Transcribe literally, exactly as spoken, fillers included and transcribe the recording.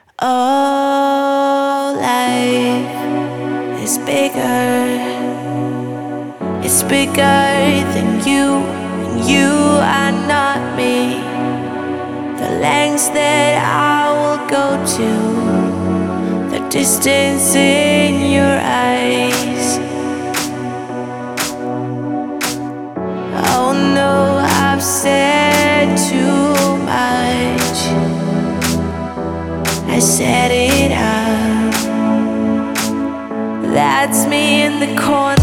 Oh, life is bigger. It's bigger than you, and you are not me. The lengths that I will go to, the distance in your eyes. Oh no, I've said too much. I set it up. That's me in the corner.